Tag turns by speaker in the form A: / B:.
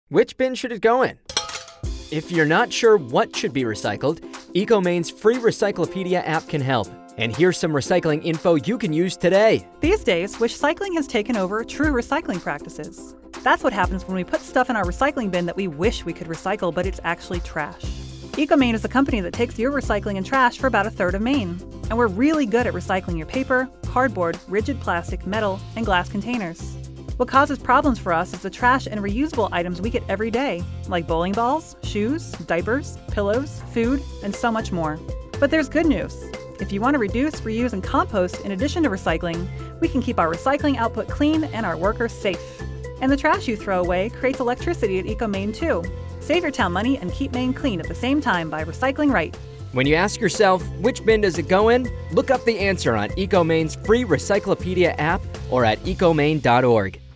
A: Which bin should it go in? If you're not sure what should be recycled, EcoMain's free Recyclopedia app can help. And here's some recycling info you can use today.
B: These days, wishcycling has taken over true recycling practices. That's what happens when we put stuff in our recycling bin that we wish we could recycle, but it's actually trash. EcoMain is the company that takes your recycling and trash for about a third of Maine. And we're really good at recycling your paper, cardboard, rigid plastic, metal, and glass containers. What causes problems for us is the trash and reusable items we get every day, like bowling balls, shoes, diapers, pillows, food, and so much more. But there's good news. If you want to reduce, reuse, and compost in addition to recycling, we can keep our recycling output clean and our workers safe. And the trash you throw away creates electricity at EcoMain too. Save your town money and keep Maine clean at the same time by recycling right.
A: When you ask yourself, which bin does it go in? Look up the answer on EcoMain's free Recyclopedia app or at ecomain.org.